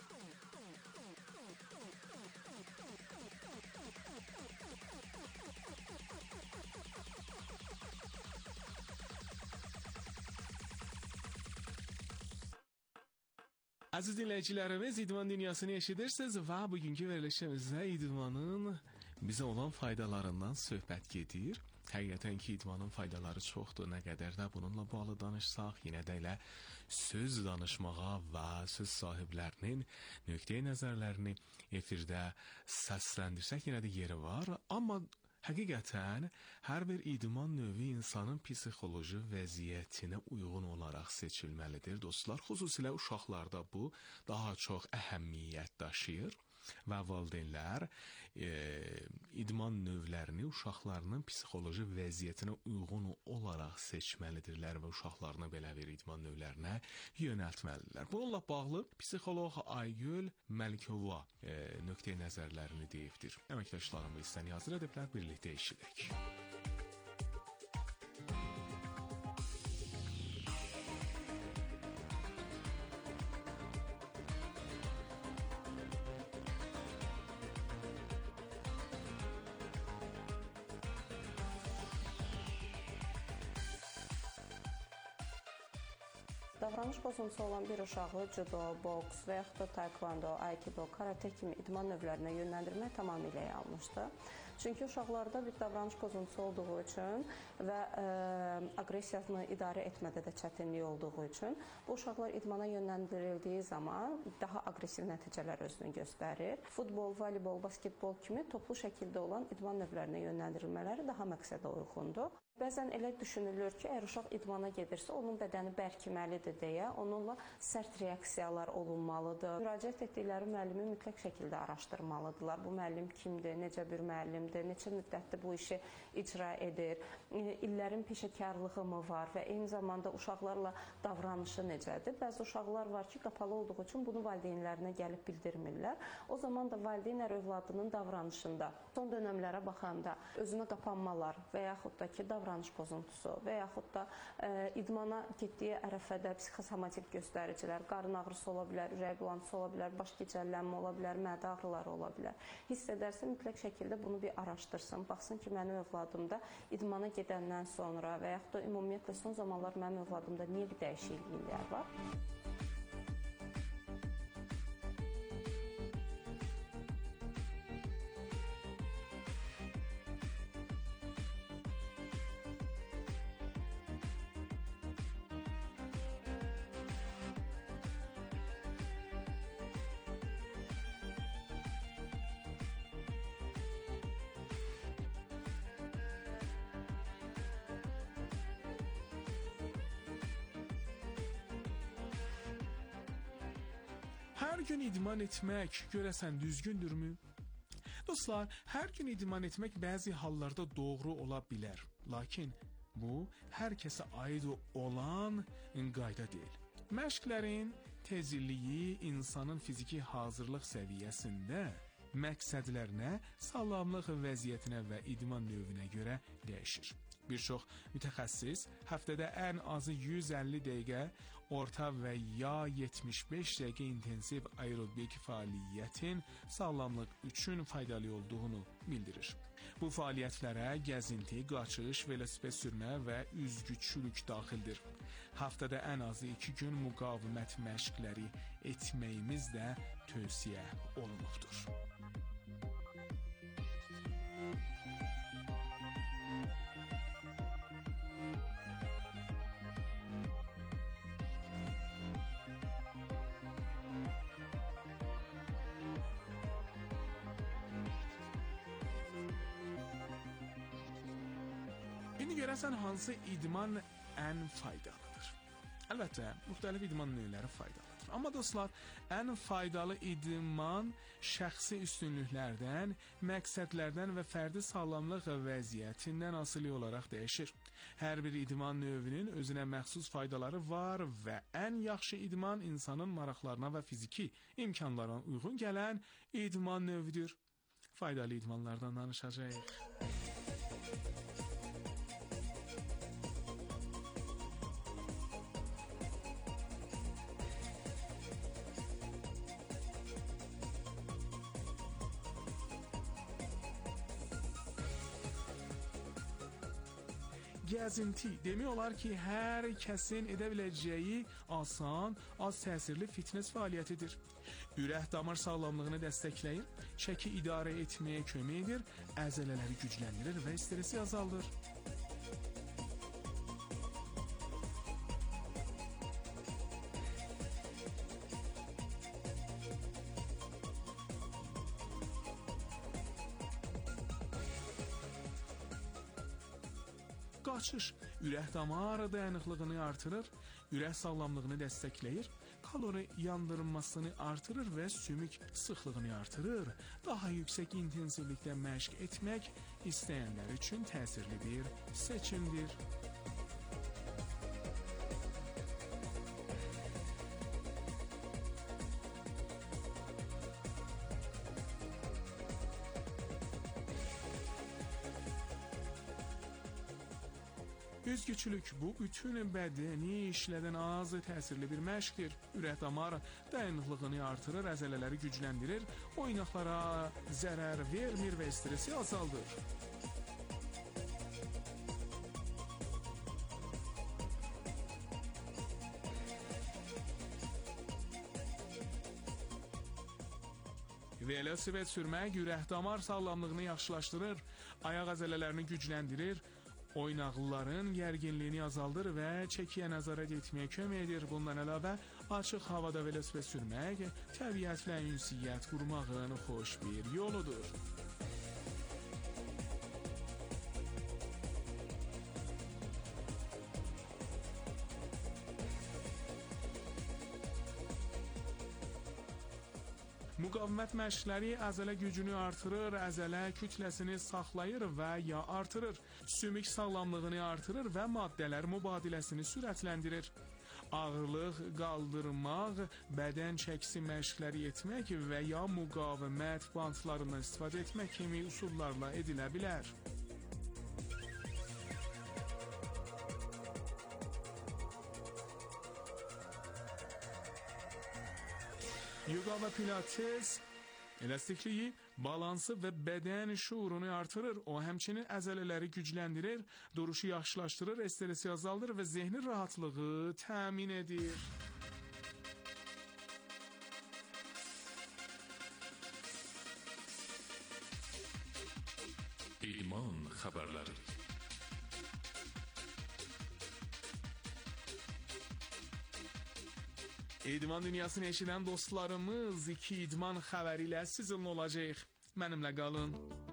Aziz dinləyicilərimiz, idman dünyasını eşidirsiniz və bugünkü verilişimizdə idmanın bizə olan faydalarından söhbət gedir. Həqiqətən ki, idmanın faydaları çoxdur. Nə qədər də bununla bağlı danışsaq, yenə də elə söz danışmağa və söz sahiblərinin nöqteyi nəzərlərini efirdə səsləndirsək yenə də yeri var. Amma həqiqətən hər bir idman növü insanın psixoloji vəziyyətinə uyğun olaraq seçilməlidir. Dostlar, xüsusilə uşaqlarda bu daha çox əhəmiyyət daşıyır. Və valideynlər idman növlərini uşaqlarının psixoloji vəziyyətinə uyğun olaraq seçməlidirlər və uşaqlarını belə bir idman növlərinə yönəltməlidirlər. Bununla bağlı psixoloq Aygül Məlikova nöqteyi nəzərlərini deyibdir. Əməkdaşlarımız istəni hazır ediblər, birlikdə eşidək. Davranış pozuntusu olan bir uşağı judo, boks və yaxud da taekwondo, aikido, karate kimi idman növlərinə yönləndirmək tamamilə yanlışdır. Çünki uşaqlarda bir davranış pozuntusu olduğu üçün və aqressiyanı idarə etmədə də çətinlik olduğu üçün bu uşaqlar idmana yönləndirildiyi zaman daha aqressiv nəticələr özünü göstərir. Futbol, voleybol, basketbol kimi toplu şəkildə olan idman növlərinə yönləndirilmələri daha məqsədə uyğundur. Bəzən elə düşünülür ki, əgər uşaq idmana gedirsə, onun bədəni bərkiməlidir deyə onunla sərt reaksiyalar olunmalıdır. Müraciət etdikləri müəllimi mütləq şəkildə araşdırmalıdırlar. Bu müəllim kimdir, necə bir müəllimdir, neçə müddətdir bu işi icra edir, illərin peşəkarlığı mı var və eyni zamanda uşaqlarla davranışı necədir. Bəzi uşaqlar var ki, qapalı olduğu üçün bunu valideynlərinə gəlib bildirmirlər. O zaman da valideynlər övladının davranışında son dönəmlərə baxanda özünə qapanmalar və yaxud da ki, davranış pozuntusu və yaxud da idmana getdiyi ərəfədə psixosomatik göstəricilər, qarın ağrısı ola bilər, ürək bulantısı ola bilər, baş gicəllənmə ola bilər, mədə ağrıları ola bilər. Hiss edərsə mütləq şəkildə bunu bir araşdırsın, baxsın ki, mənim övladımda idmana gedəndən sonra və yaxud da ümumiyyətlə son zamanlar mənim övladımda niyə bir dəyişikliklər var? Hər gün idman etmək görəsən düzgündürmü? Dostlar, hər gün idman etmək bəzi hallarda doğru ola bilər. Lakin bu, hər kəsə aid olan qayda deyil. Məşqlərin tezliyi insanın fiziki hazırlıq səviyyəsində məqsədlərinə, sağlamlıq vəziyyətinə və idman növünə görə dəyişir. Bir çox mütəxəssis həftədə ən azı 150 dəqiqə, orta və ya 75 dəqiqə intensiv aerobik fəaliyyətin sağlamlıq üçün faydalı olduğunu bildirir. Bu fəaliyyətlərə gəzinti, qaçış, velosiped sürmə və üzgüçülük daxildir. Həftədə ən azı 2 gün müqavimət məşqləri etməyimiz də tövsiyə olunubdur. İndi görəsən hansı idman ən faydalıdır? Əlbəttə, müxtəlif idman növləri faydalıdır. Amma dostlar, ən faydalı idman şəxsi üstünlüklərdən, məqsədlərdən və fərdi sağlamlıq vəziyyətindən asılı olaraq dəyişir. Hər bir idman növünün özünə məxsus faydaları var və ən yaxşı idman insanın maraqlarına və fiziki imkanlarına uyğun gələn idman növüdür. Faydalı idmanlardan danışacağıq. Gəzinti demək olar ki, hər kəsin edə biləcəyi asan, az təsirli fitness fəaliyyətidir. Ürək-damar sağlamlığını dəstəkləyir, çəki idarə etməyə kömək edir, əzələləri gücləndirir və stresi azaldır. Qaçış ürək-damar dayanıqlığını artırır, ürək sağlamlığını dəstəkləyir, kalori yandırılmasını artırır və sümük sıxlığını artırır. Daha yüksək intensivlikdə məşq etmək istəyənlər üçün təsirli bir seçimdir. Üzgüçülük bu bütün bədəni işlədən az təsirli bir məşqdir. Ürək-damar dayanıqlığını artırır, əzələləri gücləndirir, oynaqlara zərər vermir və stresi azaldır. Velosiped sürmək ürək-damar sağlamlığını yaxşılaşdırır, ayaq əzələlərini gücləndirir, oynaqlıların gərginliyini azaldır və çəkiyə nəzarət etməyə kömək edir. Bundan əlavə, açıq havada velosiped sürmək təbiətlə ünsiyyət qurmağın xoş bir yoludur. Müqavimət məşqləri əzələ gücünü artırır, əzələ kütləsini saxlayır və ya artırır. Sümük sağlamlığını artırır və maddələr mübadiləsini sürətləndirir. Ağırlıq qaldırmaq, bədən çəkisi məşqləri etmək və ya müqavimət bantlarından istifadə etmək kimi üsullarla edilə bilər. Yoga və pilates elastikliyi, balansı və bədən şuurunu artırır. O həmçinin əzələləri gücləndirir, duruşu yaxşılaşdırır, stresi azaldır və zehni rahatlığı təmin edir. İdman xəbərləri. İdman dünyasını eşidən dostlarımız 2 idman xəbəri ilə sizinlə olacaq. Mənimlə qalın.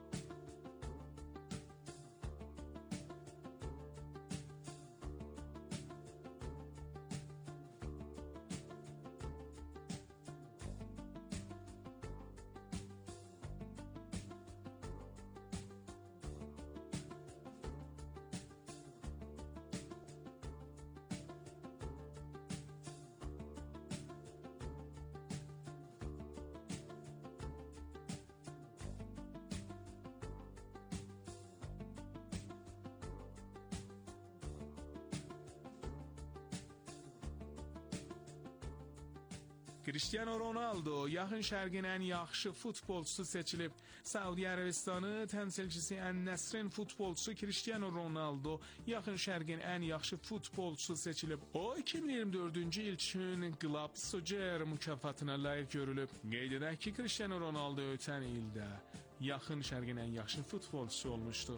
Cristiano Ronaldo yaxın şərqin ən yaxşı futbolçusu seçilib. Səudiyyə Ərəbistanı təmsilçisi Ən-Nəsrin futbolçusu Cristiano Ronaldo yaxın şərqin ən yaxşı futbolçusu seçilib. O 2024-cü il üçün Globe Soccer mükafatına layiq görülüb. Qeyd edək ki, Cristiano Ronaldo ötən ildə yaxın şərqin ən yaxşı futbolçusu olmuşdu.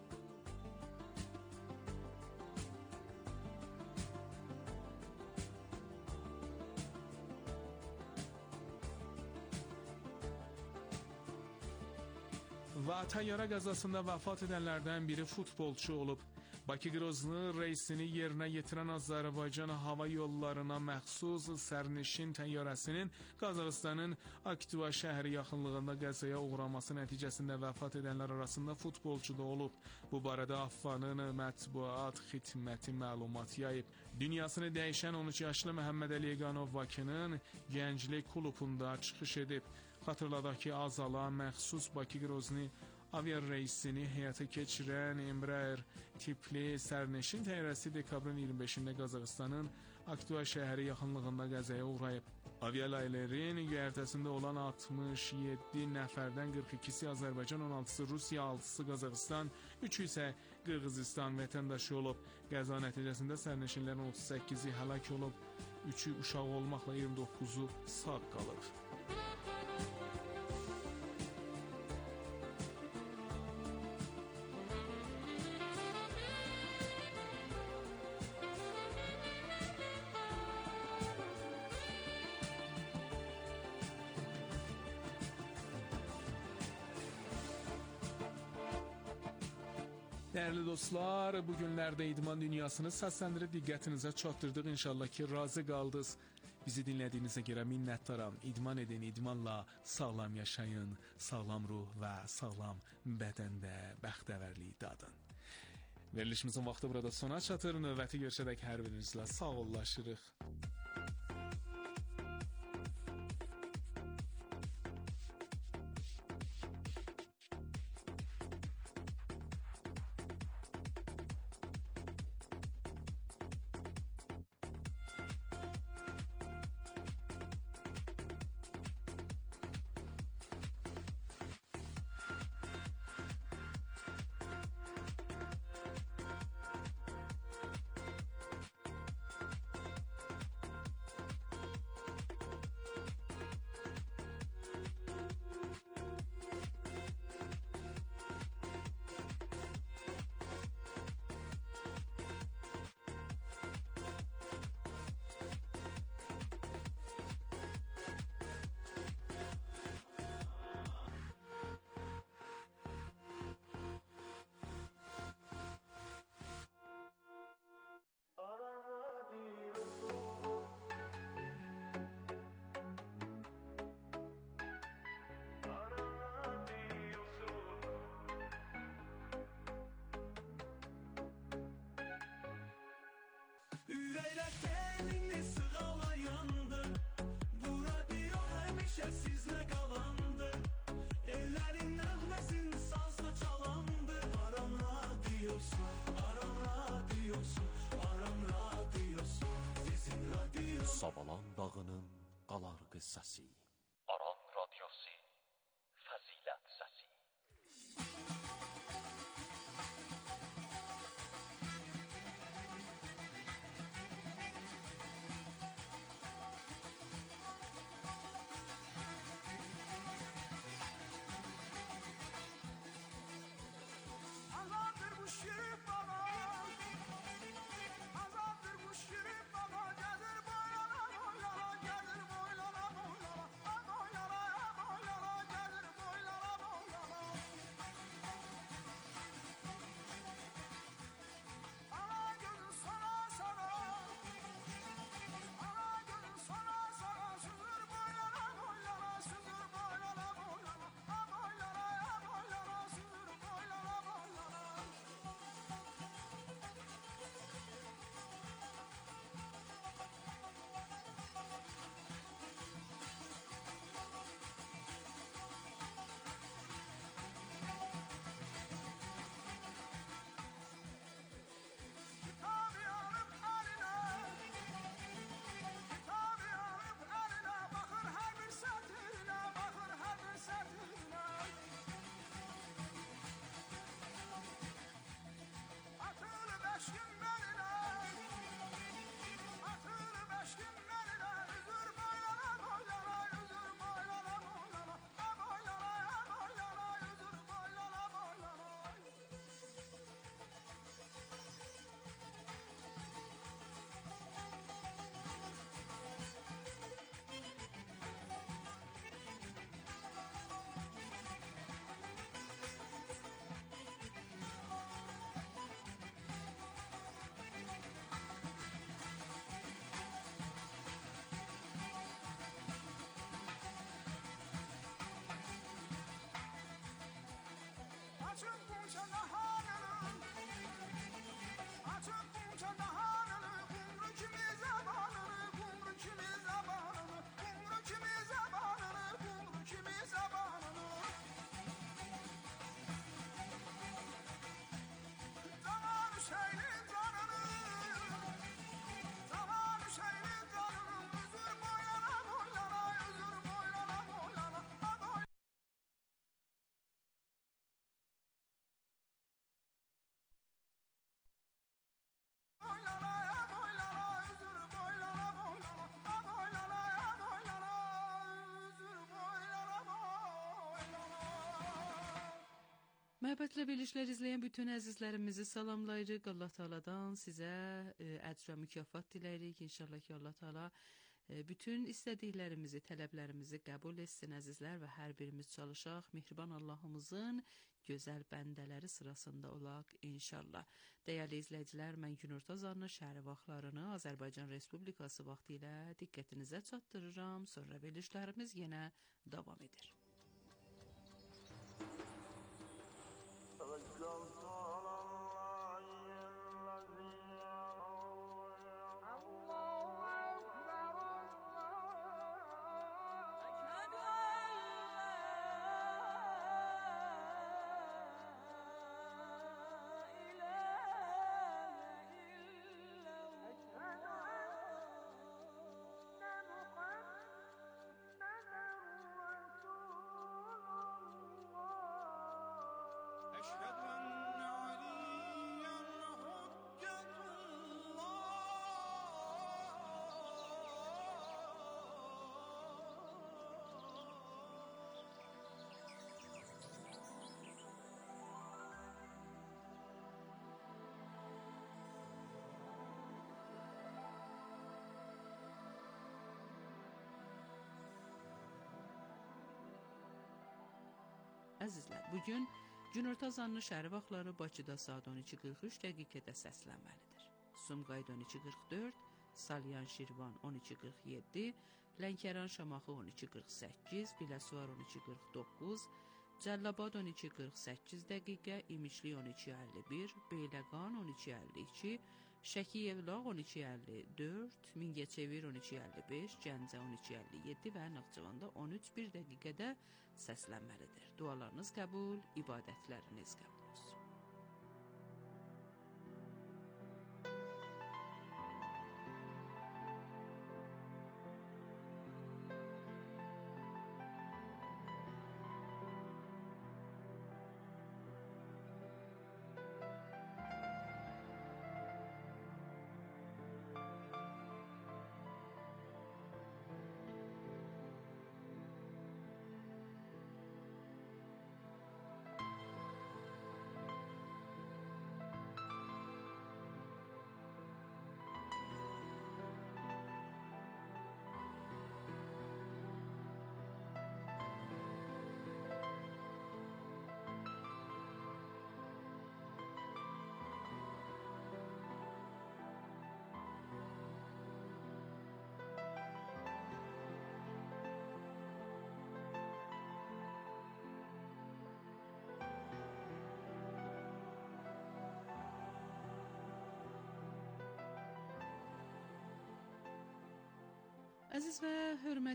Və təyyarə qəzasında vəfat edənlərdən biri futbolçu olub. Bakı-Qrozny reysini yerinə yetirən Azərbaycan hava yollarına məxsus sərnişin təyyarəsinin Qazaxıstanın Aktiva şəhəri yaxınlığında qəzaya uğraması nəticəsində vəfat edənlər arasında futbolçu da olub. Bu barədə AFFA-nın mətbuat xidməti məlumat yayıb. Dünyasını dəyişən 13 yaşlı Məhəmməd Əliyeqanov Bakının Gənclik klubunda çıxış edib. Xatırladaq ki, Azala məxsus Bakı-Qrozny aviar reysini həyata keçirən Embraer tipli sərnişin təyyarəsi dekabrın 25-də Qazaxıstanın Aktiva şəhəri yaxınlığında qəzaya uğrayıb. Avialayların göyərtəsində olan 67 nəfərdən 42-si Azərbaycan, 16-sı Rusiya, 6-sı Qazaxıstan, 3-ü isə Qırğızistan vətəndaşı olub. Qəza nəticəsində sərnişinlərin 38-i həlak olub, 3-ü uşaq olmaqla 29-u sağ qalıb. Dəyərli dostlar, bu günlərdə idman dünyasını səsləndirib diqqətinizə çatdırdıq. İnşallah ki, razı qaldınız. Bizi dinlədiyinizə görə minnətdaram. İdman edin, idmanla sağlam yaşayın, sağlam ruh və sağlam bədəndə bəxtəvərlik dadın. Verilişimizin vaxtı burada sona çatır. Növbəti görüşədək hər birinizlə sağollaşırıq. Ürəklər tenini sığalayandı. Bu radio həmişə sizlə qalandı. Ellərin nəğməsin sazla çalandı. Aram radiosu, Aram radiosu, Aram radiosu, sizin radiosu. Savalan dağının qalar qıssası. Aran radiosu, fəzilət səsi. Azaddır bu şirin baba, azaddır bu şirin baba. Gelir boylana boylana, gelir boylana boylana. Məhəbbətlə verilişlər izləyən bütün əzizlərimizi salamlayırıq. Allah Taala'dan sizə əcr və mükafat diləyirik. İnşallah ki, Allah Taala bütün istədiklərimizi, tələblərimizi qəbul etsin əzizlər və hər birimiz çalışaq mehriban Allahımızın gözəl bəndələri sırasında olaq inşallah. Dəyərli izləyicilər, mən günorta zanlı şəhər vaxtlarını Azərbaycan Respublikası vaxtı ilə diqqətinizə çatdırıram. Sonra verilişlərimiz yenə davam edir. أشهد أن عليا حجة Əzizlər, bugün günorta zanlı şəhər vaxtları Bakıda saat 12:43 dəqiqədə səslənməlidir. Sumqayıt 12:44, Salyan Şirvan 12:47, Lənkəran Şamaxı 12:48, Biləsuvar 12:49, Cəllabad 12:48 dəqiqə, İmişli 12:51, Beyləqan 12:52, Şəkiyevlağ 12:54, Mingəçevir 12:55, Gəncə 12:57 və Naxçıvanda 13:1 dəqiqədə səslənməlidir. Dualarınız qəbul, ibadətləriniz qəbul olsun. Əziz və hörmətli